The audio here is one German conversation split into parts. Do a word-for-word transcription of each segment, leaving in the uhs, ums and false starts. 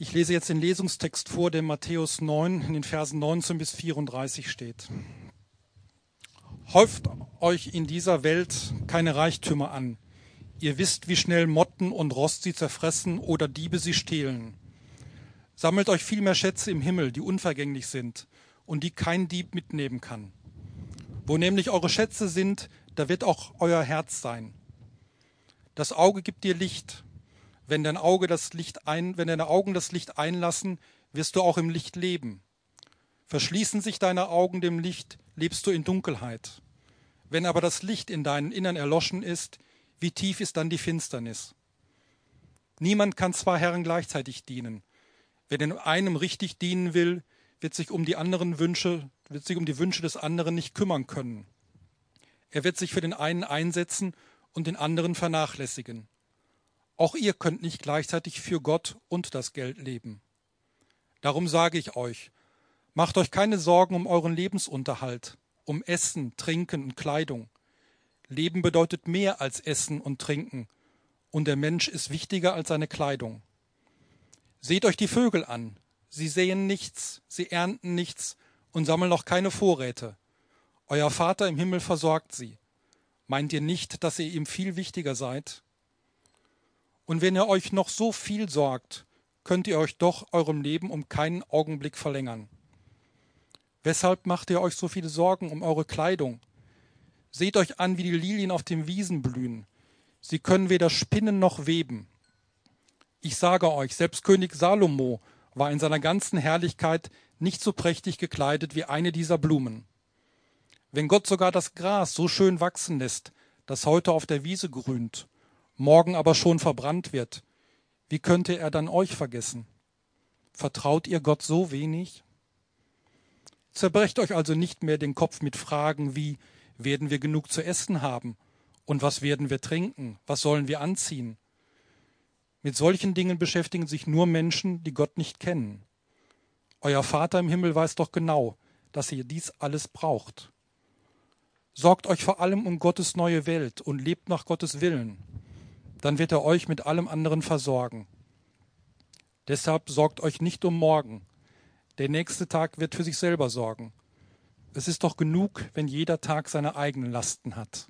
Ich lese jetzt den Lesungstext vor, der in Matthäus neun in den Versen neunzehn bis vierunddreißig steht. Häuft euch in dieser Welt keine Reichtümer an. Ihr wisst, wie schnell Motten und Rost sie zerfressen oder Diebe sie stehlen. Sammelt euch vielmehr Schätze im Himmel, die unvergänglich sind und die kein Dieb mitnehmen kann. Wo nämlich eure Schätze sind, da wird auch euer Herz sein. Das Auge gibt dir Licht. Wenn dein Auge das Licht ein, wenn deine Augen das Licht einlassen, wirst du auch im Licht leben. Verschließen sich deine Augen dem Licht, lebst du in Dunkelheit. Wenn aber das Licht in deinem Innern erloschen ist, wie tief ist dann die Finsternis? Niemand kann zwei Herren gleichzeitig dienen. Wer dem einen richtig dienen will, wird sich um die anderen Wünsche, wird sich um die Wünsche des anderen nicht kümmern können. Er wird sich für den einen einsetzen und den anderen vernachlässigen. Auch ihr könnt nicht gleichzeitig für Gott und das Geld leben. Darum sage ich euch, macht euch keine Sorgen um euren Lebensunterhalt, um Essen, Trinken und Kleidung. Leben bedeutet mehr als Essen und Trinken, und der Mensch ist wichtiger als seine Kleidung. Seht euch die Vögel an. Sie säen nichts, sie ernten nichts und sammeln auch keine Vorräte. Euer Vater im Himmel versorgt sie. Meint ihr nicht, dass ihr ihm viel wichtiger seid? Und wenn ihr euch noch so viel sorgt, könnt ihr euch doch eurem Leben um keinen Augenblick verlängern. Weshalb macht ihr euch so viele Sorgen um eure Kleidung? Seht euch an, wie die Lilien auf den Wiesen blühen. Sie können weder spinnen noch weben. Ich sage euch, selbst König Salomo war in seiner ganzen Herrlichkeit nicht so prächtig gekleidet wie eine dieser Blumen. Wenn Gott sogar das Gras so schön wachsen lässt, das heute auf der Wiese grünt, morgen aber schon verbrannt wird, wie könnte er dann euch vergessen? Vertraut ihr Gott so wenig? Zerbrecht euch also nicht mehr den Kopf mit Fragen wie, werden wir genug zu essen haben? Und was werden wir trinken? Was sollen wir anziehen? Mit solchen Dingen beschäftigen sich nur Menschen, die Gott nicht kennen. Euer Vater im Himmel weiß doch genau, dass ihr dies alles braucht. Sorgt euch vor allem um Gottes neue Welt und lebt nach Gottes Willen. Dann wird er euch mit allem anderen versorgen. Deshalb sorgt euch nicht um morgen. Der nächste Tag wird für sich selber sorgen. Es ist doch genug, wenn jeder Tag seine eigenen Lasten hat.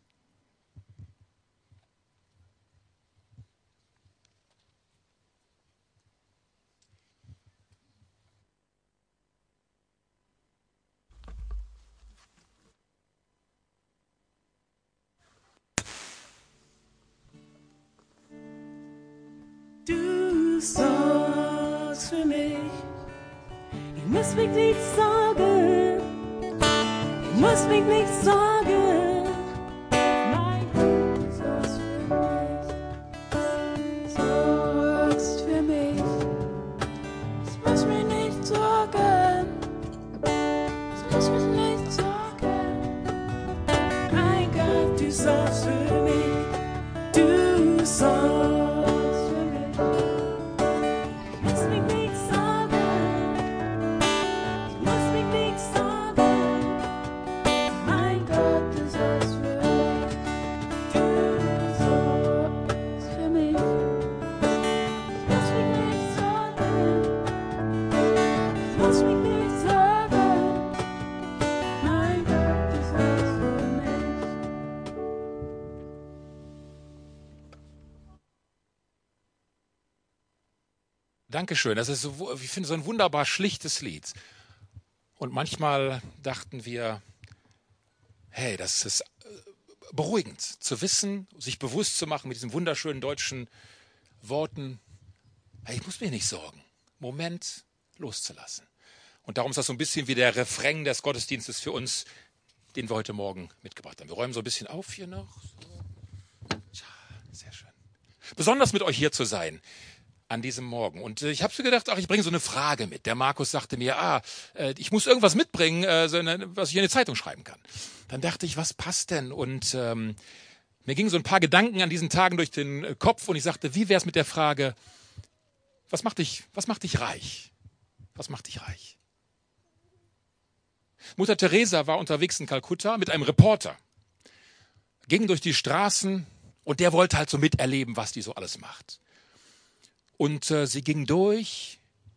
Du sorgst für mich, ich muss mich nicht sorgen, ich muss mich nicht sorgen. Nein, du sorgst für mich, sorgst für mich, ich muss mich nicht sorgen, ich muss mich nicht sorgen. Mein Gott, du sorgst für mich, du sorgst. Dankeschön. Das ist so, ich finde, so ein wunderbar schlichtes Lied. Und manchmal dachten wir, hey, das ist beruhigend zu wissen, sich bewusst zu machen mit diesen wunderschönen deutschen Worten. Hey, ich muss mir nicht sorgen. Moment, loszulassen. Und darum ist das so ein bisschen wie der Refrain des Gottesdienstes für uns, den wir heute Morgen mitgebracht haben. Wir räumen so ein bisschen auf hier noch. So. Sehr schön. Besonders mit euch hier zu sein an diesem Morgen. Und äh, ich habe so gedacht, ach, ich bringe so eine Frage mit. Der Markus sagte mir, ah, äh, ich muss irgendwas mitbringen, äh, so eine, was ich in eine Zeitung schreiben kann. Dann dachte ich, was passt denn? Und ähm, mir gingen so ein paar Gedanken an diesen Tagen durch den äh, Kopf und ich sagte, wie wär's mit der Frage, was macht dich, was macht dich reich? Was macht dich reich? Mutter Teresa war unterwegs in Kalkutta mit einem Reporter, ging durch die Straßen und der wollte halt so miterleben, was die so alles macht. Und äh, sie ging durch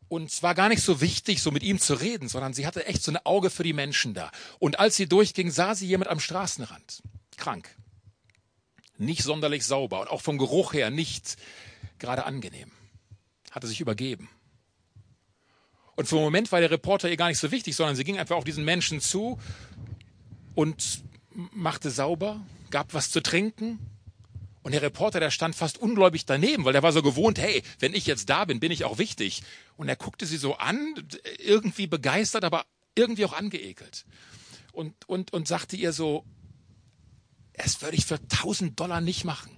Und es war gar nicht so wichtig, so mit ihm zu reden, sondern sie hatte echt so ein Auge für die Menschen da. Und als sie durchging, sah sie jemand am Straßenrand, krank, nicht sonderlich sauber und auch vom Geruch her nicht gerade angenehm, hatte sich übergeben. Und für einen Moment war der Reporter ihr gar nicht so wichtig, sondern sie ging einfach auf diesen Menschen zu und machte sauber, gab was zu trinken. Und der Reporter, der stand fast ungläubig daneben, weil der war so gewohnt, hey, wenn ich jetzt da bin, bin ich auch wichtig. Und er guckte sie so an, irgendwie begeistert, aber irgendwie auch angeekelt. Und, und, und sagte ihr so, das würde ich für tausend Dollar nicht machen.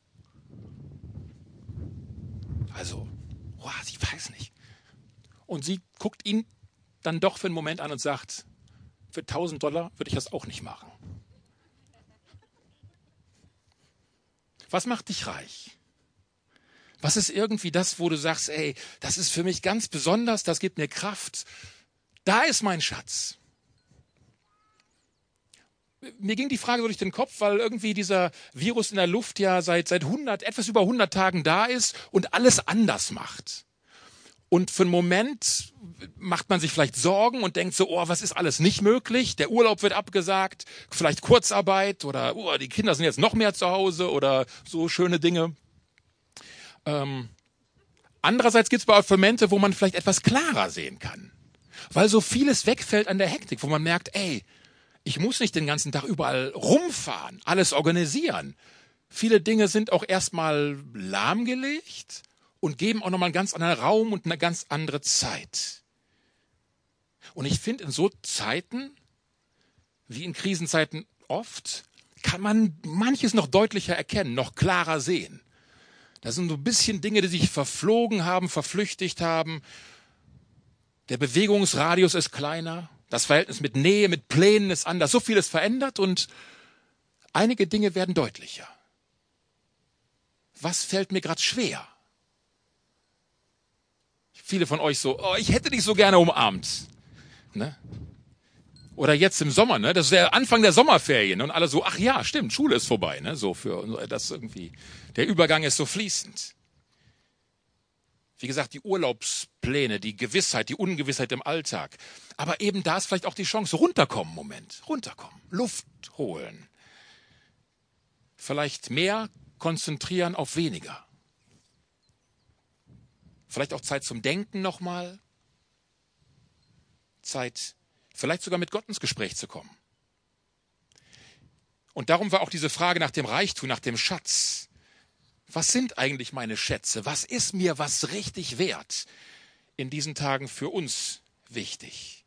Also, wow, ich weiß nicht. Und sie guckt ihn dann doch für einen Moment an und sagt, für tausend Dollar würde ich das auch nicht machen. Was macht dich reich? Was ist irgendwie das, wo du sagst, ey, das ist für mich ganz besonders, das gibt mir Kraft. Da ist mein Schatz. Mir ging die Frage so durch den Kopf, weil irgendwie dieser Virus in der Luft ja seit, seit hundert, etwas über hundert Tagen da ist und alles anders macht. Und für einen Moment macht man sich vielleicht Sorgen und denkt so, oh, was ist alles nicht möglich? Der Urlaub wird abgesagt, vielleicht Kurzarbeit oder oh, die Kinder sind jetzt noch mehr zu Hause oder so schöne Dinge. Ähm, andererseits gibt es aber auch Momente, wo man vielleicht etwas klarer sehen kann. Weil so vieles wegfällt an der Hektik, wo man merkt, ey, ich muss nicht den ganzen Tag überall rumfahren, alles organisieren. Viele Dinge sind auch erstmal lahmgelegt und geben auch nochmal einen ganz anderen Raum und eine ganz andere Zeit. Und ich finde, in so Zeiten, wie in Krisenzeiten oft, kann man manches noch deutlicher erkennen, noch klarer sehen. Da sind so ein bisschen Dinge, die sich verflogen haben, verflüchtigt haben. Der Bewegungsradius ist kleiner. Das Verhältnis mit Nähe, mit Plänen ist anders. So viel ist verändert und einige Dinge werden deutlicher. Was fällt mir gerade schwer? Viele von euch so, oh, ich hätte dich so gerne umarmt. Ne? Oder jetzt im Sommer, ne? Das ist der Anfang der Sommerferien. Ne? Und alle so, ach ja, stimmt, Schule ist vorbei. Ne? So für das irgendwie. Der Übergang ist so fließend. Wie gesagt, die Urlaubspläne, die Gewissheit, die Ungewissheit im Alltag. Aber eben da ist vielleicht auch die Chance, runterkommen, Moment, runterkommen, Luft holen. Vielleicht mehr konzentrieren auf weniger. Vielleicht auch Zeit zum Denken nochmal. Zeit, vielleicht sogar mit Gott ins Gespräch zu kommen. Und darum war auch diese Frage nach dem Reichtum, nach dem Schatz. Was sind eigentlich meine Schätze? Was ist mir was richtig wert? In diesen Tagen für uns wichtig.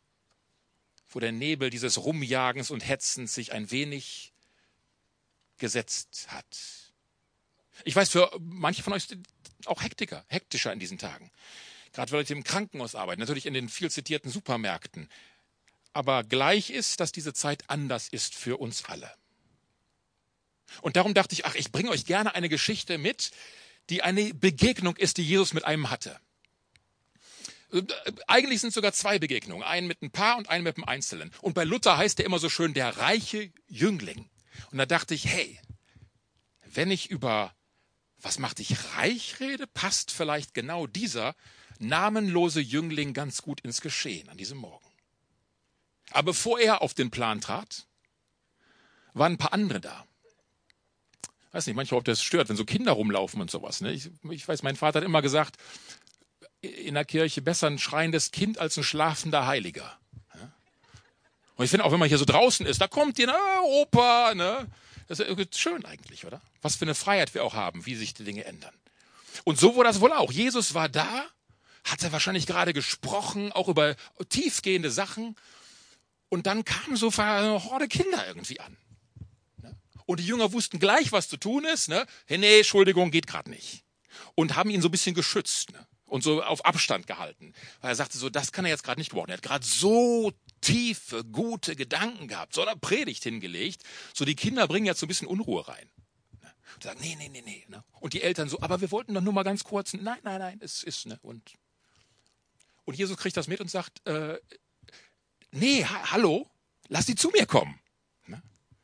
Wo der Nebel dieses Rumjagens und Hetzens sich ein wenig gesetzt hat. Ich weiß, für manche von euch sind auch Hektiker, hektischer in diesen Tagen. Gerade weil ich im Krankenhaus arbeite, natürlich in den viel zitierten Supermärkten. Aber gleich ist, dass diese Zeit anders ist für uns alle. Und darum dachte ich, ach, ich bringe euch gerne eine Geschichte mit, die eine Begegnung ist, die Jesus mit einem hatte. Eigentlich sind es sogar zwei Begegnungen, einen mit einem Paar und einen mit einem Einzelnen. Und bei Luther heißt der immer so schön, der reiche Jüngling. Und da dachte ich, hey, wenn ich über was macht dich reich rede, passt vielleicht genau dieser namenlose Jüngling ganz gut ins Geschehen an diesem Morgen. Aber bevor er auf den Plan trat, waren ein paar andere da. Weiß nicht, manchmal, ob das stört, wenn so Kinder rumlaufen und sowas. Ne? Ich, ich weiß, mein Vater hat immer gesagt, in der Kirche besser ein schreiendes Kind als ein schlafender Heiliger. Ja? Und ich finde auch, wenn man hier so draußen ist, da kommt ihr, ne, Opa, ne? Das ist schön eigentlich, oder? Was für eine Freiheit wir auch haben, wie sich die Dinge ändern. Und so wurde das wohl auch. Jesus war da, hatte wahrscheinlich gerade gesprochen, auch über tiefgehende Sachen. Und dann kam so eine Horde Kinder irgendwie an. Und die Jünger wussten gleich, was zu tun ist. Ne? Hey, nee, Entschuldigung, geht gerade nicht. Und haben ihn so ein bisschen geschützt, ne? Und so auf Abstand gehalten. Weil er sagte so, das kann er jetzt gerade nicht gebrauchen. Er hat gerade so tiefe, gute Gedanken gehabt, so eine Predigt hingelegt. So, die Kinder bringen jetzt so ein bisschen Unruhe rein. Und sagen, nee, nee, nee, nee. Ne? Und die Eltern so, aber wir wollten doch nur mal ganz kurz. Nein, nein, nein, es ist, ne? Und, und Jesus kriegt das mit und sagt, äh, nee, ha- hallo, lass die zu mir kommen. Ne?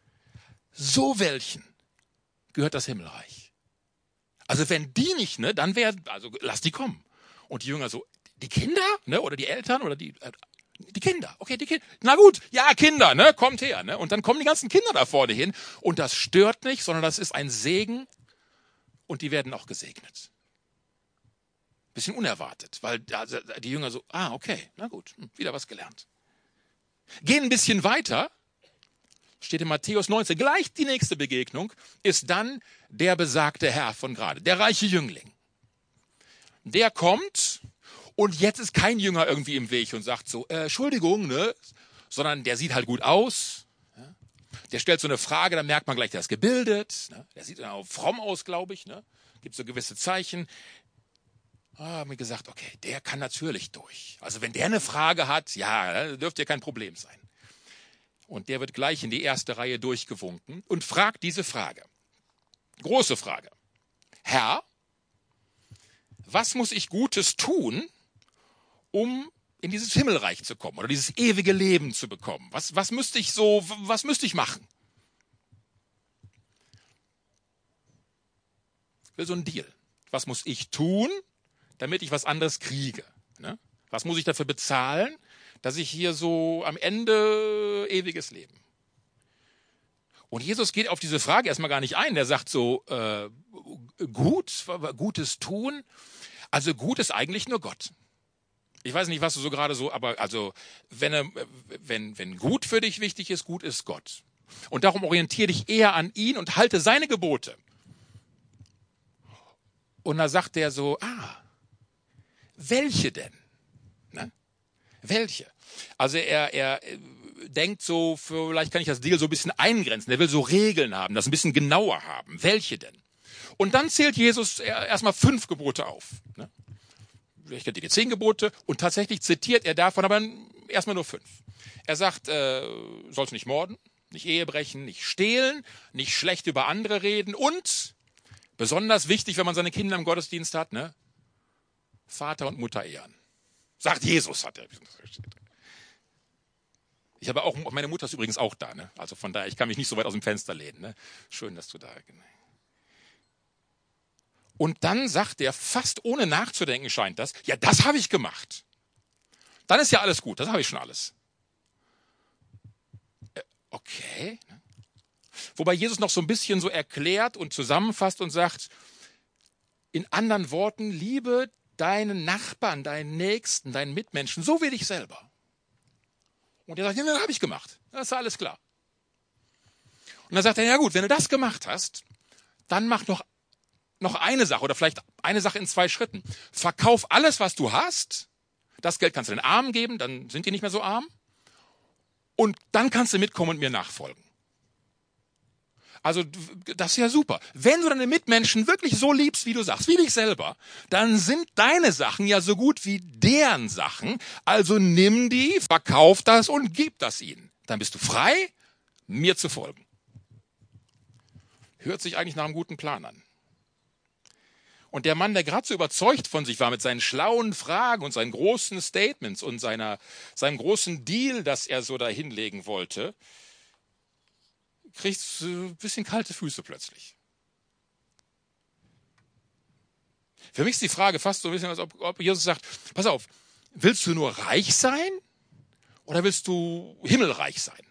So welchen gehört das Himmelreich. Also wenn die nicht, ne, dann wäre, also lass die kommen. Und die Jünger so, die Kinder, ne? Oder die Eltern oder die, äh, die Kinder. Okay, die Kinder. Na gut, ja, Kinder, ne? Kommt her, ne? Und dann kommen die ganzen Kinder da vorne hin. Und das stört nicht, sondern das ist ein Segen. Und die werden auch gesegnet. Bisschen unerwartet, weil also, die Jünger so, ah, okay, na gut, wieder was gelernt. Gehen ein bisschen weiter. Steht in Matthäus neunzehn, gleich die nächste Begegnung, ist dann der besagte Herr von gerade, der reiche Jüngling. Der kommt und jetzt ist kein Jünger irgendwie im Weg und sagt so, äh, Entschuldigung, ne? Sondern der sieht halt gut aus. Ja? Der stellt so eine Frage, dann merkt man gleich, der ist gebildet. Ne? Der sieht auch fromm aus, glaube ich. Ne? Gibt so gewisse Zeichen. Ah, haben wir gesagt, okay, der kann natürlich durch. Also wenn der eine Frage hat, ja, dürfte ja kein Problem sein. Und der wird gleich in die erste Reihe durchgewunken und fragt diese Frage. Große Frage. Herr, was muss ich Gutes tun, um in dieses Himmelreich zu kommen oder dieses ewige Leben zu bekommen? Was, was müsste ich so, was müsste ich machen? Ich will so einen Deal. Was muss ich tun, damit ich was anderes kriege? Ne? Was muss ich dafür bezahlen, dass ich hier so am Ende ewiges Leben? Und Jesus geht auf diese Frage erstmal gar nicht ein. Der sagt so, äh, gut, Gutes tun. Also gut ist eigentlich nur Gott. Ich weiß nicht, was du so gerade so, aber also wenn, er, wenn, wenn gut für dich wichtig ist, gut ist Gott. Und darum orientiere dich eher an ihn und halte seine Gebote. Und da sagt er so, ah, welche denn? Ne? Welche? Also er, er denkt so, vielleicht kann ich das Deal so ein bisschen eingrenzen. Er will so Regeln haben, das ein bisschen genauer haben. Welche denn? Und dann zählt Jesus erstmal fünf Gebote auf. Ne? Ich kenne die zehn Gebote und tatsächlich zitiert er davon aber erstmal nur fünf. Er sagt, äh, sollst nicht morden, nicht Ehe brechen, nicht stehlen, nicht schlecht über andere reden und, besonders wichtig, wenn man seine Kinder im Gottesdienst hat, ne? Vater und Mutter ehren. Sagt Jesus, hat er. Ich habe auch, meine Mutter ist übrigens auch da, ne? Also von daher, ich kann mich nicht so weit aus dem Fenster lehnen, ne? Schön, dass du da bist. Und dann sagt er, fast ohne nachzudenken scheint das, ja, das habe ich gemacht. Dann ist ja alles gut, das habe ich schon alles. Äh, okay. Wobei Jesus noch so ein bisschen so erklärt und zusammenfasst und sagt, in anderen Worten, liebe deinen Nachbarn, deinen Nächsten, deinen Mitmenschen, so wie dich selber. Und er sagt, ja, das habe ich gemacht. Das ist alles klar. Und dann sagt er, ja gut, wenn du das gemacht hast, dann mach noch, noch eine Sache oder vielleicht eine Sache in zwei Schritten. Verkauf alles, was du hast. Das Geld kannst du den Armen geben, dann sind die nicht mehr so arm. Und dann kannst du mitkommen und mir nachfolgen. Also das ist ja super. Wenn du deine Mitmenschen wirklich so liebst, wie du sagst, wie dich selber, dann sind deine Sachen ja so gut wie deren Sachen. Also nimm die, verkauf das und gib das ihnen. Dann bist du frei, mir zu folgen. Hört sich eigentlich nach einem guten Plan an. Und der Mann, der gerade so überzeugt von sich war mit seinen schlauen Fragen und seinen großen Statements und seiner, seinem großen Deal, das er so da hinlegen wollte, kriegt ein bisschen kalte Füße plötzlich. Für mich ist die Frage fast so ein bisschen, als ob, ob Jesus sagt, pass auf, willst du nur reich sein oder willst du himmelreich sein?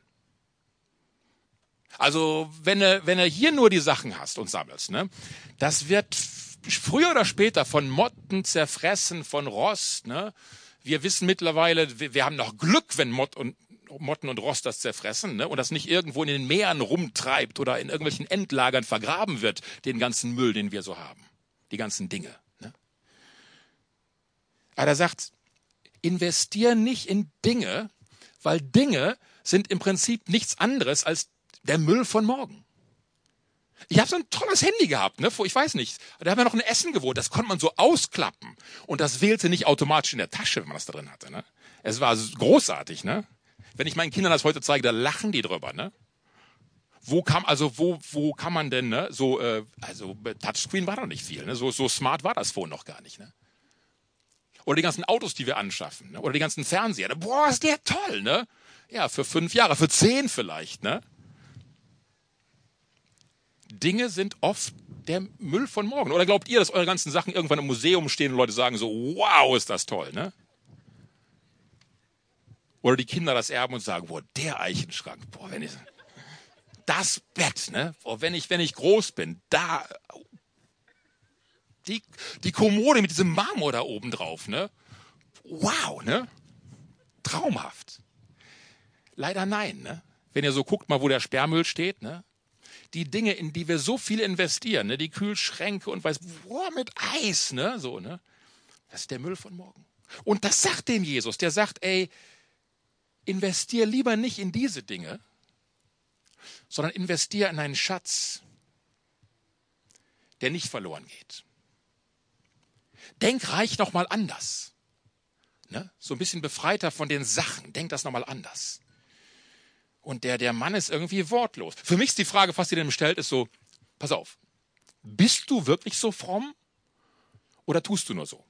Also wenn du, wenn du hier nur die Sachen hast und sammelst, ne, das wird früher oder später von Motten zerfressen, von Rost. Ne? Wir wissen mittlerweile, wir, wir haben noch Glück, wenn Mott und Motten und Rost das zerfressen, ne? Und das nicht irgendwo in den Meeren rumtreibt oder in irgendwelchen Endlagern vergraben wird, den ganzen Müll, den wir so haben, die ganzen Dinge. Ne? Aber er sagt, investier nicht in Dinge, weil Dinge sind im Prinzip nichts anderes als der Müll von morgen. Ich habe so ein tolles Handy gehabt, ne? Ich weiß nicht, da haben wir noch ein Essen gewohnt, das konnte man so ausklappen und das wählte nicht automatisch in der Tasche, wenn man das da drin hatte. Ne? Es war großartig, ne? Wenn ich meinen Kindern das heute zeige, da lachen die drüber, ne? Wo kam, also wo, wo kann man denn, ne? So, äh, also Touchscreen war doch nicht viel, ne? So, so smart war das Phone noch gar nicht, ne? Oder die ganzen Autos, die wir anschaffen, ne? Oder die ganzen Fernseher. Ne? Boah, ist der toll, ne? Ja, für fünf Jahre, für zehn vielleicht, ne? Dinge sind oft der Müll von morgen. Oder glaubt ihr, dass eure ganzen Sachen irgendwann im Museum stehen und Leute sagen so, wow, ist das toll, ne? Oder die Kinder das erben und sagen, boah, der Eichenschrank, boah, wenn ich, das Bett, ne? Boah, wenn ich, wenn ich groß bin, da, die, die Kommode mit diesem Marmor da oben drauf, ne? Wow, ne? Traumhaft. Leider nein, ne? Wenn ihr so guckt mal, wo der Sperrmüll steht, ne? Die Dinge, in die wir so viel investieren, ne? Die Kühlschränke und weiß, boah, mit Eis, ne? So, ne? Das ist der Müll von morgen. Und das sagt dem Jesus, der sagt, ey, investier lieber nicht in diese Dinge, sondern investier in einen Schatz, der nicht verloren geht. Denk reich noch mal anders. Ne? So ein bisschen befreiter von den Sachen. Denk das noch mal anders. Und der, der Mann ist irgendwie wortlos. Für mich ist die Frage, was sie dem stellt, ist so, pass auf, bist du wirklich so fromm oder tust du nur so?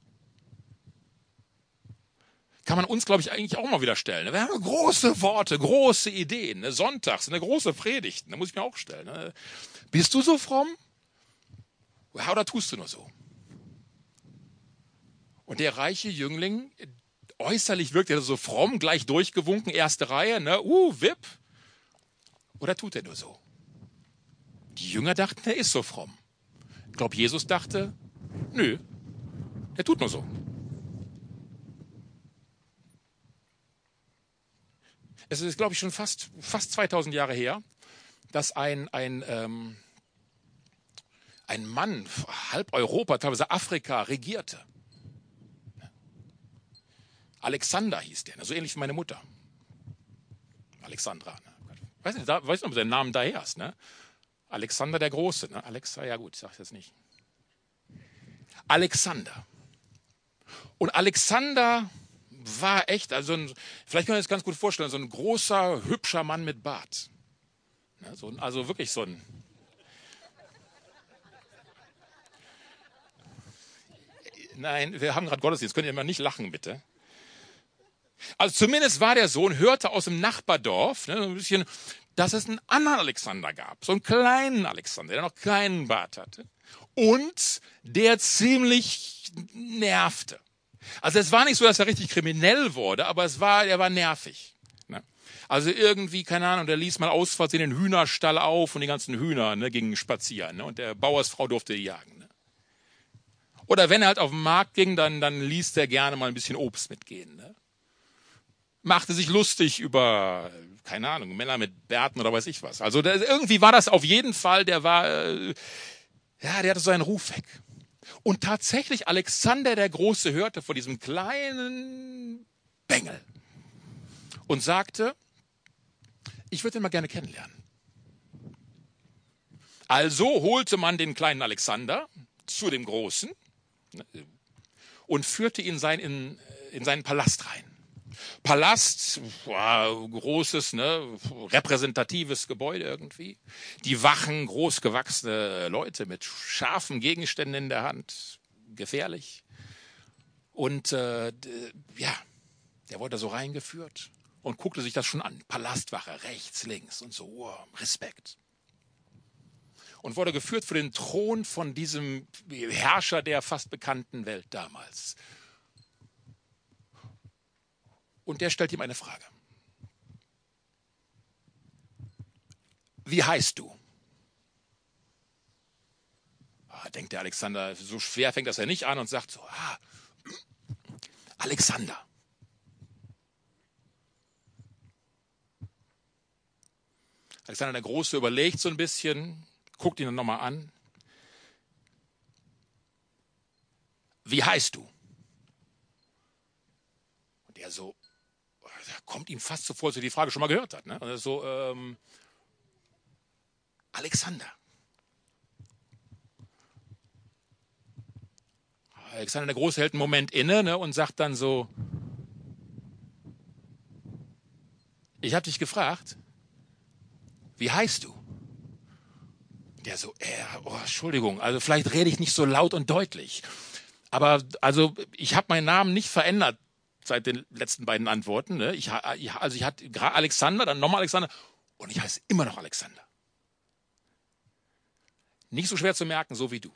Kann man uns, glaube ich, eigentlich auch mal wieder stellen. Wir haben große Worte, große Ideen. Ne? Sonntags, eine große Predigt. Da muss ich mir auch stellen. Ne? Bist du so fromm? Oder tust du nur so? Und der reiche Jüngling, äußerlich wirkt er so fromm, gleich durchgewunken, erste Reihe, ne? Uh, V I P. Oder tut er nur so? Die Jünger dachten, er ist so fromm. Ich glaube, Jesus dachte, nö, er tut nur so. Es ist, glaube ich, schon fast, fast zweitausend Jahre her, dass ein, ein, ähm, ein Mann halb Europa, teilweise Afrika, regierte. Alexander hieß der, so ähnlich wie meine Mutter. Alexandra. Ne? Weiß nicht, da, weiß nicht, ob der Name daher ist. Ne? Alexander der Große. Ne? Alexa, ja gut, ich sage jetzt nicht. Alexander. Und Alexander war echt, also ein, vielleicht kann man sich das ganz gut vorstellen, so ein großer, hübscher Mann mit Bart. Ja, so ein, also wirklich so ein... Nein, wir haben gerade Gottesdienst, könnt ihr immer nicht lachen, bitte. Also zumindest war der Sohn, hörte aus dem Nachbardorf, ne, so ein bisschen, dass es einen anderen Alexander gab. So einen kleinen Alexander, der noch keinen Bart hatte. Und der ziemlich nervte. Also es war nicht so, dass er richtig kriminell wurde, aber es war, er war nervig. Ne? Also irgendwie, keine Ahnung, der ließ mal aus Versehen den Hühnerstall auf und die ganzen Hühner ne, gingen spazieren. Ne? Und der Bauersfrau durfte die jagen. Ne? Oder wenn er halt auf den Markt ging, dann, dann ließ er gerne mal ein bisschen Obst mitgehen. Ne? Machte sich lustig über, keine Ahnung, Männer mit Bärten oder weiß ich was. Also der, irgendwie war das auf jeden Fall, der war, äh, ja, der hatte so einen Ruf weg. Und tatsächlich Alexander der Große hörte von diesem kleinen Bengel und sagte, ich würde ihn mal gerne kennenlernen. Also holte man den kleinen Alexander zu dem Großen und führte ihn sein, in, in seinen Palast rein. Palast, wow, großes, ne, repräsentatives Gebäude irgendwie. Die Wachen, großgewachsene Leute mit scharfen Gegenständen in der Hand, gefährlich. Und äh, ja, der wurde so reingeführt und guckte sich das schon an. Palastwache, rechts, links und so, wow, Respekt. Und wurde geführt vor den Thron von diesem Herrscher der fast bekannten Welt damals. Und der stellt ihm eine Frage. Wie heißt du? Ah, denkt der Alexander, so schwer fängt das ja nicht an und sagt so, ah, Alexander. Alexander der Große überlegt so ein bisschen, guckt ihn dann nochmal an. Wie heißt du? Und er so, da kommt ihm fast so vor, als er die Frage schon mal gehört hat. Ne? Also so, ähm, Alexander. Alexander der Große hält einen Moment inne ne, und sagt dann so, ich habe dich gefragt, wie heißt du? Der so, äh, oh, Entschuldigung, also vielleicht rede ich nicht so laut und deutlich. Aber also ich habe meinen Namen nicht verändert seit den letzten beiden Antworten. Ne? Ich, also ich hatte gerade Alexander, dann nochmal Alexander und ich heiße immer noch Alexander. Nicht so schwer zu merken, so wie du.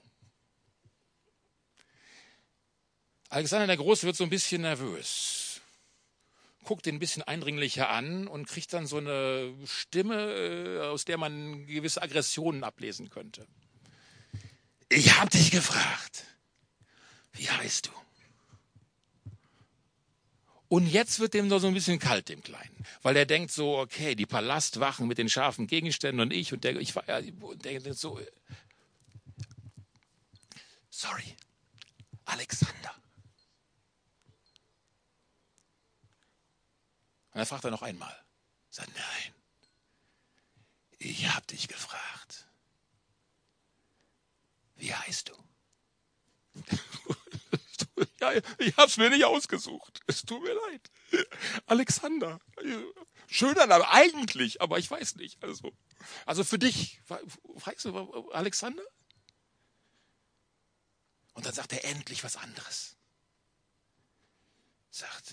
Alexander der Große wird so ein bisschen nervös, guckt ihn ein bisschen eindringlicher an und kriegt dann so eine Stimme, aus der man gewisse Aggressionen ablesen könnte. Ich habe dich gefragt, wie heißt du? Und jetzt wird dem noch so ein bisschen kalt, dem Kleinen. Weil er denkt so, okay, die Palastwachen mit den scharfen Gegenständen und ich und der, ich war, ja, der denkt so, sorry, Alexander. Und dann fragt er noch einmal, sagt, nein, ich hab dich gefragt, wie heißt du? Ja, ich hab's mir nicht ausgesucht. Es tut mir leid. Alexander. Schöner Name, eigentlich, aber ich weiß nicht. Also, also für dich, weißt du, Alexander? Und dann sagt er endlich was anderes. Sagt,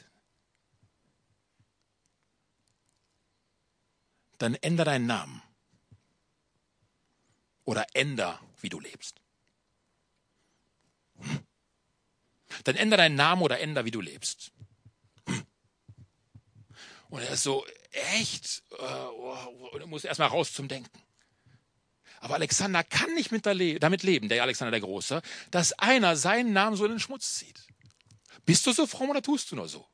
dann änder deinen Namen. Oder änder, wie du lebst. Hm. Dann änder deinen Namen oder änder, wie du lebst. Und er ist so, echt? Und er muss erstmal raus zum Denken. Aber Alexander kann nicht mit der damit leben, der Alexander der Große, dass einer seinen Namen so in den Schmutz zieht. Bist du so fromm oder tust du nur so?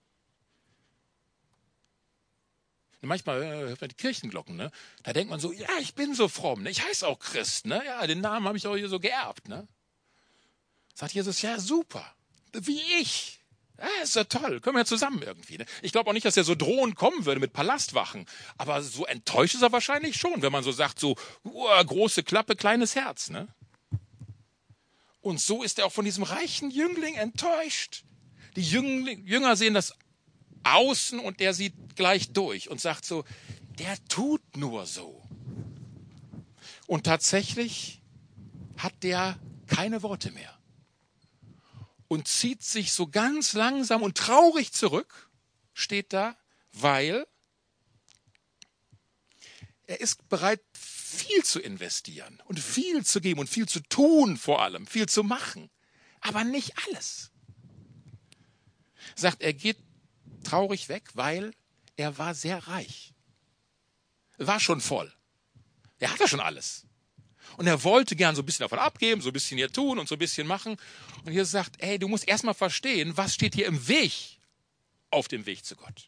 Und manchmal hört man die Kirchenglocken, ne? Da denkt man so, ja, ich bin so fromm, ne? Ich heiße auch Christ, ne? Ja, den Namen habe ich auch hier so geerbt, ne? Sagt Jesus, ja, super. Wie ich. Ja, ist ja toll. Können wir ja zusammen irgendwie. Ne? Ich glaube auch nicht, dass er so drohend kommen würde mit Palastwachen. Aber so enttäuscht ist er wahrscheinlich schon, wenn man so sagt, so uh, große Klappe, kleines Herz. Ne? Und so ist er auch von diesem reichen Jüngling enttäuscht. Die Jüngling, Jünger sehen das außen und der sieht gleich durch und sagt so, der tut nur so. Und tatsächlich hat der keine Worte mehr. Und zieht sich so ganz langsam und traurig zurück, steht da, weil er ist bereit, viel zu investieren und viel zu geben und viel zu tun vor allem, viel zu machen, aber nicht alles. Sagt, er geht traurig weg, weil er war sehr reich. Er war schon voll. Er hatte schon alles. Und er wollte gern so ein bisschen davon abgeben, so ein bisschen hier tun und so ein bisschen machen. Und Jesus sagt, ey, du musst erstmal verstehen, was steht hier im Weg, auf dem Weg zu Gott.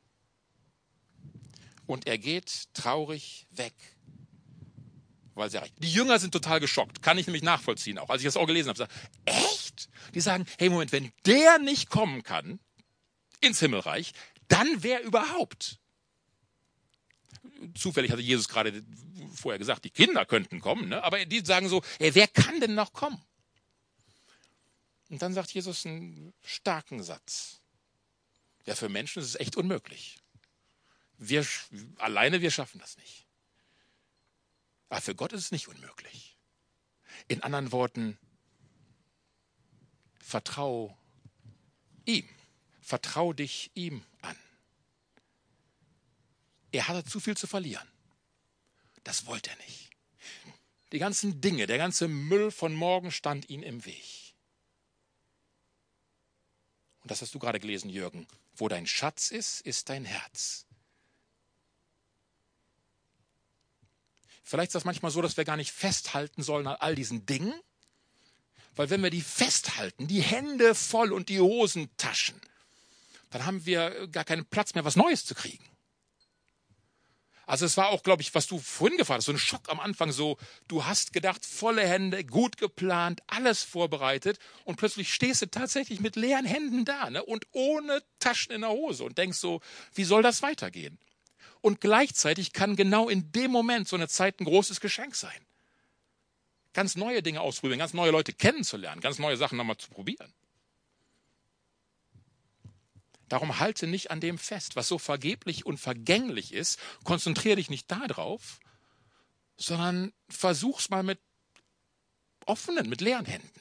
Und er geht traurig weg, weil sehr reich. Die Jünger sind total geschockt, kann ich nämlich nachvollziehen auch. Als ich das auch gelesen habe, sage echt? Die sagen, hey, Moment, wenn der nicht kommen kann ins Himmelreich, dann wer überhaupt? Zufällig hatte Jesus gerade vorher gesagt, die Kinder könnten kommen, ne? Aber die sagen so, ey, wer kann denn noch kommen? Und dann sagt Jesus einen starken Satz. Ja, für Menschen ist es echt unmöglich. Wir, alleine, wir schaffen das nicht. Aber für Gott ist es nicht unmöglich. In anderen Worten, vertrau ihm. Vertrau dich ihm an. Er hatte zu viel zu verlieren. Das wollte er nicht. Die ganzen Dinge, der ganze Müll von morgen stand ihm im Weg. Und das hast du gerade gelesen, Jürgen. Wo dein Schatz ist, ist dein Herz. Vielleicht ist das manchmal so, dass wir gar nicht festhalten sollen an all diesen Dingen. Weil wenn wir die festhalten, die Hände voll und die Hosentaschen, dann haben wir gar keinen Platz mehr, was Neues zu kriegen. Also es war auch, glaube ich, was du vorhin gefragt hast, so ein Schock am Anfang, so, du hast gedacht, volle Hände, gut geplant, alles vorbereitet und plötzlich stehst du tatsächlich mit leeren Händen da, ne, und ohne Taschen in der Hose und denkst so, wie soll das weitergehen? Und gleichzeitig kann genau in dem Moment so eine Zeit ein großes Geschenk sein. Ganz neue Dinge ausprobieren, ganz neue Leute kennenzulernen, ganz neue Sachen nochmal zu probieren. Darum halte nicht an dem fest, was so vergeblich und vergänglich ist. Konzentriere dich nicht darauf, sondern versuch's mal mit offenen, mit leeren Händen.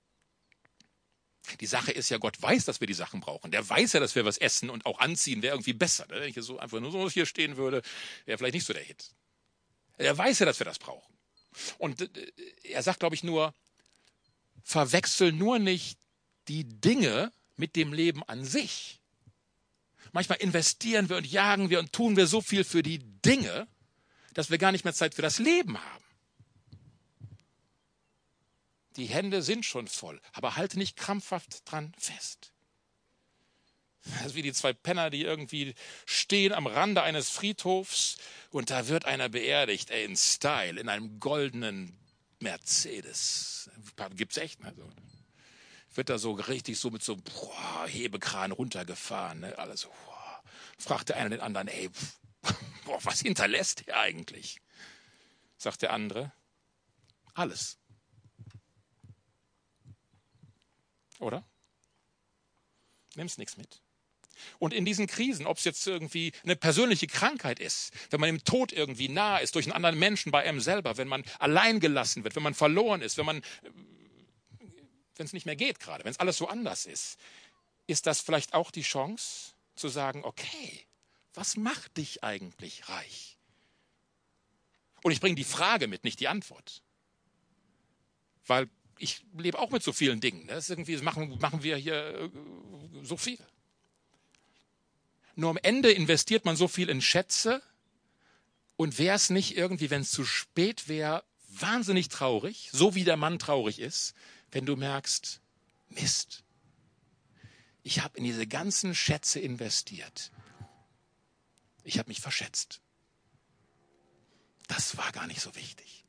Die Sache ist ja, Gott weiß, dass wir die Sachen brauchen. Der weiß ja, dass wir was essen und auch anziehen wäre irgendwie besser. Wenn ich so einfach nur so hier stehen würde, wäre vielleicht nicht so der Hit. Er weiß ja, dass wir das brauchen. Und äh, er sagt, glaube ich, nur, verwechsel nur nicht die Dinge mit dem Leben an sich. Manchmal investieren wir und jagen wir und tun wir so viel für die Dinge, dass wir gar nicht mehr Zeit für das Leben haben. Die Hände sind schon voll, aber halte nicht krampfhaft dran fest. Das ist wie die zwei Penner, die irgendwie stehen am Rande eines Friedhofs und da wird einer beerdigt, ey, in Style, in einem goldenen Mercedes. Gibt's echt, ne? So. Wird da so richtig so mit so einem boah, Hebekran runtergefahren, ne? Alles so. Boah. Fragt der eine den anderen, ey, boah, was hinterlässt der eigentlich? Sagt der andere, alles. Oder? Nimmst nichts mit. Und in diesen Krisen, ob es jetzt irgendwie eine persönliche Krankheit ist, wenn man dem Tod irgendwie nahe ist, durch einen anderen Menschen bei einem selber, wenn man allein gelassen wird, wenn man verloren ist, wenn man, wenn es nicht mehr geht gerade, wenn es alles so anders ist, ist das vielleicht auch die Chance zu sagen, okay, was macht dich eigentlich reich? Und ich bringe die Frage mit, nicht die Antwort. Weil ich lebe auch mit so vielen Dingen. Das ist irgendwie, das machen, machen wir hier so viel. Nur am Ende investiert man so viel in Schätze und wäre es nicht irgendwie, wenn es zu spät wäre, wahnsinnig traurig, so wie der Mann traurig ist, wenn du merkst, Mist, ich habe in diese ganzen Schätze investiert. Ich habe mich verschätzt. Das war gar nicht so wichtig.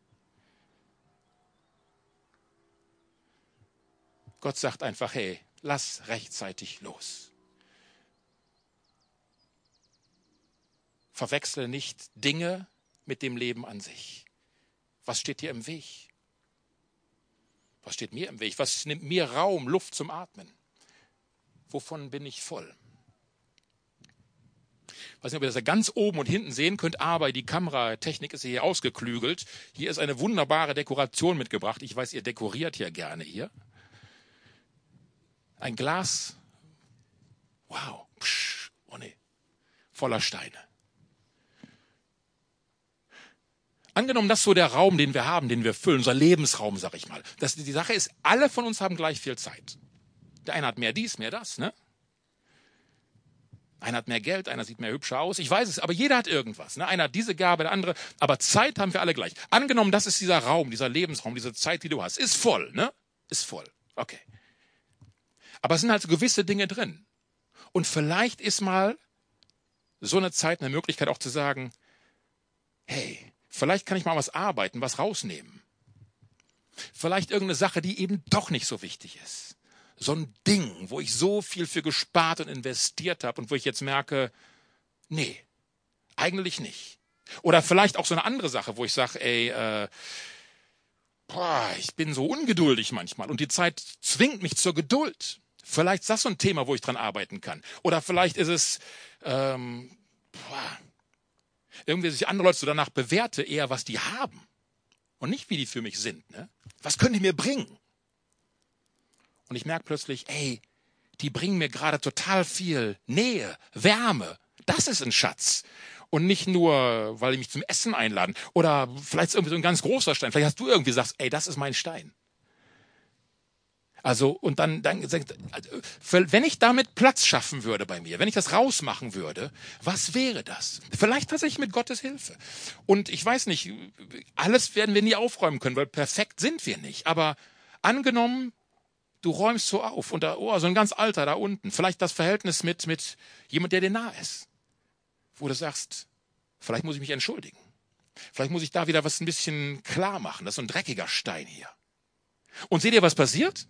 Gott sagt einfach, hey, lass rechtzeitig los. Verwechsle nicht Dinge mit dem Leben an sich. Was steht dir im Weg? Was steht mir im Weg? Was nimmt mir Raum, Luft zum Atmen? Wovon bin ich voll? Ich weiß nicht, ob ihr das da ganz oben und hinten sehen könnt, aber die Kameratechnik ist hier ausgeklügelt. Hier ist eine wunderbare Dekoration mitgebracht. Ich weiß, ihr dekoriert hier gerne hier. Ein Glas, wow, psch, oh nee, voller Steine. Angenommen, das ist so der Raum, den wir haben, den wir füllen, unser Lebensraum, sag ich mal. Das, die Sache ist, alle von uns haben gleich viel Zeit. Der eine hat mehr dies, mehr das, ne? Einer hat mehr Geld, einer sieht mehr hübscher aus. Ich weiß es, aber jeder hat irgendwas. Ne? Einer hat diese Gabe, der andere. Aber Zeit haben wir alle gleich. Angenommen, das ist dieser Raum, dieser Lebensraum, diese Zeit, die du hast. Ist voll, ne? Ist voll. Okay. Aber es sind halt so gewisse Dinge drin. Und vielleicht ist mal so eine Zeit eine Möglichkeit auch zu sagen, hey, vielleicht kann ich mal was arbeiten, was rausnehmen. Vielleicht irgendeine Sache, die eben doch nicht so wichtig ist. So ein Ding, wo ich so viel für gespart und investiert habe und wo ich jetzt merke, nee, eigentlich nicht. Oder vielleicht auch so eine andere Sache, wo ich sage, ey, äh, boah, ich bin so ungeduldig manchmal und die Zeit zwingt mich zur Geduld. Vielleicht ist das so ein Thema, wo ich dran arbeiten kann. Oder vielleicht ist es, ähm, boah, irgendwie, dass ich andere Leute so danach bewerte, eher was die haben und nicht, wie die für mich sind. Ne? Was können die mir bringen? Und ich merke plötzlich, ey, die bringen mir gerade total viel Nähe, Wärme. Das ist ein Schatz. Und nicht nur, weil die mich zum Essen einladen. Oder vielleicht ist irgendwie so ein ganz großer Stein. Vielleicht hast du irgendwie gesagt, ey, das ist mein Stein. Also, und dann, dann wenn ich damit Platz schaffen würde bei mir, wenn ich das rausmachen würde, was wäre das? Vielleicht tatsächlich mit Gottes Hilfe. Und ich weiß nicht, alles werden wir nie aufräumen können, weil perfekt sind wir nicht. Aber angenommen, du räumst so auf und da, oh, so ein ganz alter da unten, vielleicht das Verhältnis mit, mit jemand, der dir nah ist, wo du sagst, vielleicht muss ich mich entschuldigen. Vielleicht muss ich da wieder was ein bisschen klar machen. Das ist so ein dreckiger Stein hier. Und seht ihr, was passiert?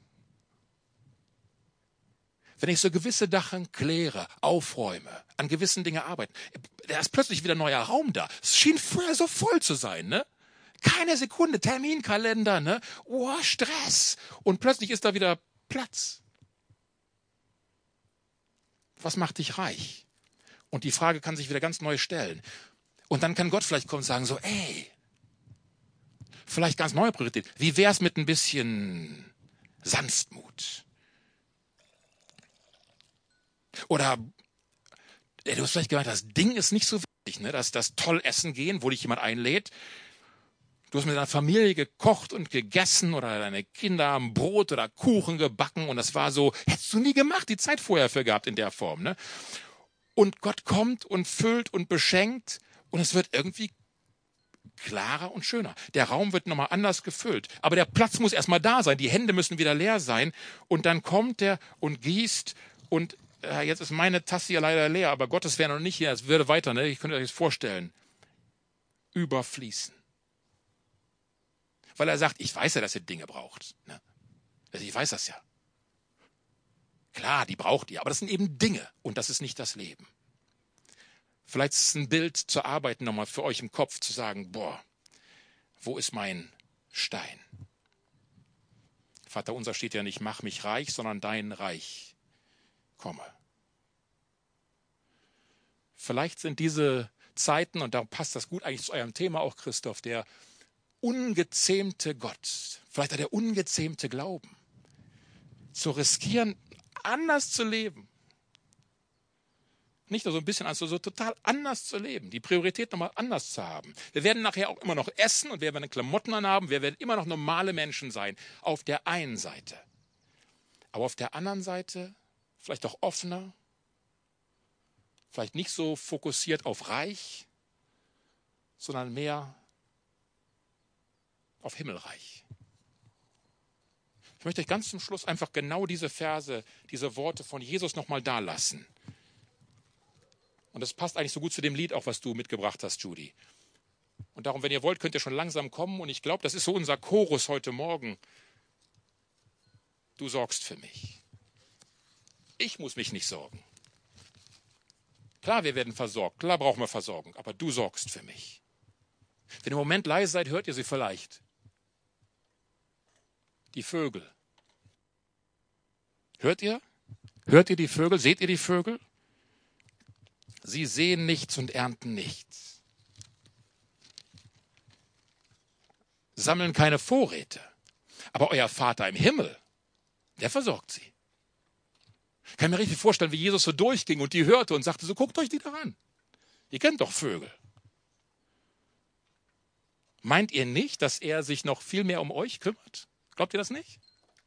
Wenn ich so gewisse Sachen kläre, aufräume, an gewissen Dingen arbeite, da ist plötzlich wieder neuer Raum da. Es schien vorher so voll zu sein, ne? Keine Sekunde, Terminkalender, ne? Oh, Stress. Und plötzlich ist da wieder Platz. Was macht dich reich? Und die Frage kann sich wieder ganz neu stellen. Und dann kann Gott vielleicht kommen und sagen so, ey, vielleicht ganz neue Priorität. Wie wär's mit ein bisschen Sanftmut? Oder ey, du hast vielleicht gemeint, das Ding ist nicht so wichtig, ne? Das, das toll essen gehen, wo dich jemand einlädt. Du hast mit deiner Familie gekocht und gegessen oder deine Kinder haben Brot oder Kuchen gebacken und das war so, hättest du nie gemacht, die Zeit vorher für gehabt in der Form. Ne? Und Gott kommt und füllt und beschenkt und es wird irgendwie klarer und schöner. Der Raum wird nochmal anders gefüllt. Aber der Platz muss erstmal da sein. Die Hände müssen wieder leer sein. Und dann kommt er und gießt. Und äh, jetzt ist meine Tasse hier leider leer. Aber Gottes wäre noch nicht hier. Es würde weiter. Ne? Ich könnte euch das vorstellen. Überfließen. Weil er sagt, ich weiß ja, dass ihr Dinge braucht. Ne? Also ich weiß das ja. Klar, die braucht ihr. Aber das sind eben Dinge. Und das ist nicht das Leben. Vielleicht ist es ein Bild zur Arbeit nochmal für euch im Kopf, zu sagen, boah, wo ist mein Stein? Vater unser steht ja nicht, mach mich reich, sondern dein Reich komme. Vielleicht sind diese Zeiten, und da passt das gut eigentlich zu eurem Thema auch, Christoph, der ungezähmte Gott, vielleicht auch der ungezähmte Glauben, zu riskieren, anders zu leben. Nicht nur so ein bisschen, also so total anders zu leben, die Priorität nochmal anders zu haben. Wir werden nachher auch immer noch essen und wir werden Klamotten anhaben, wir werden immer noch normale Menschen sein, auf der einen Seite. Aber auf der anderen Seite vielleicht auch offener, vielleicht nicht so fokussiert auf Reich, sondern mehr auf Himmelreich. Ich möchte euch ganz zum Schluss einfach genau diese Verse, diese Worte von Jesus nochmal da lassen. Und das passt eigentlich so gut zu dem Lied auch, was du mitgebracht hast, Judy. Und darum, wenn ihr wollt, könnt ihr schon langsam kommen. Und ich glaube, das ist so unser Chorus heute Morgen. Du sorgst für mich. Ich muss mich nicht sorgen. Klar, wir werden versorgt. Klar brauchen wir Versorgung. Aber du sorgst für mich. Wenn ihr im Moment leise seid, hört ihr sie vielleicht. Die Vögel. Hört ihr? Hört ihr die Vögel? Seht ihr die Vögel? Sie sehen nichts und ernten nichts. Sammeln keine Vorräte. Aber euer Vater im Himmel, der versorgt sie. Ich kann mir richtig vorstellen, wie Jesus so durchging und die hörte und sagte, so guckt euch die da an. Ihr kennt doch Vögel. Meint ihr nicht, dass er sich noch viel mehr um euch kümmert? Glaubt ihr das nicht?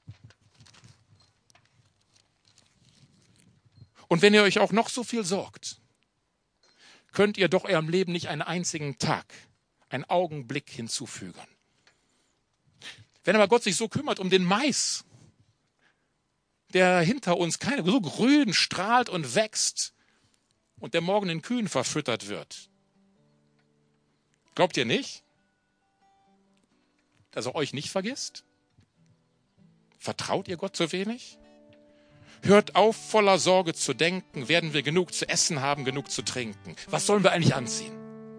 Und wenn ihr euch auch noch so viel sorgt, könnt ihr doch eurem Leben nicht einen einzigen Tag, einen Augenblick hinzufügen. Wenn aber Gott sich so kümmert um den Mais, der hinter uns keine, so grün strahlt und wächst und der morgen den Kühen verfüttert wird, glaubt ihr nicht, dass er euch nicht vergisst? Vertraut ihr Gott so wenig? Hört auf, voller Sorge zu denken, werden wir genug zu essen haben, genug zu trinken. Was sollen wir eigentlich anziehen?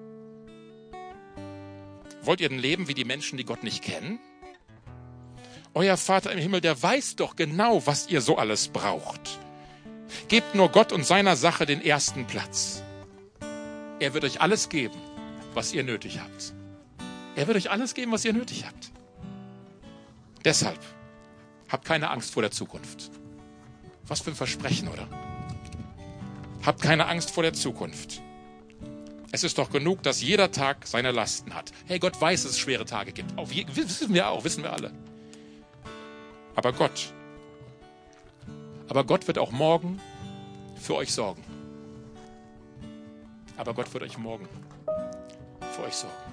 Wollt ihr denn leben wie die Menschen, die Gott nicht kennen? Euer Vater im Himmel, der weiß doch genau, was ihr so alles braucht. Gebt nur Gott und seiner Sache den ersten Platz. Er wird euch alles geben, was ihr nötig habt. Er wird euch alles geben, was ihr nötig habt. Deshalb habt keine Angst vor der Zukunft. Was für ein Versprechen, oder? Habt keine Angst vor der Zukunft. Es ist doch genug, dass jeder Tag seine Lasten hat. Hey, Gott weiß, dass es schwere Tage gibt. Auch je, wissen wir auch, wissen wir alle. Aber Gott, aber Gott wird auch morgen für euch sorgen. Aber Gott wird euch morgen für euch sorgen.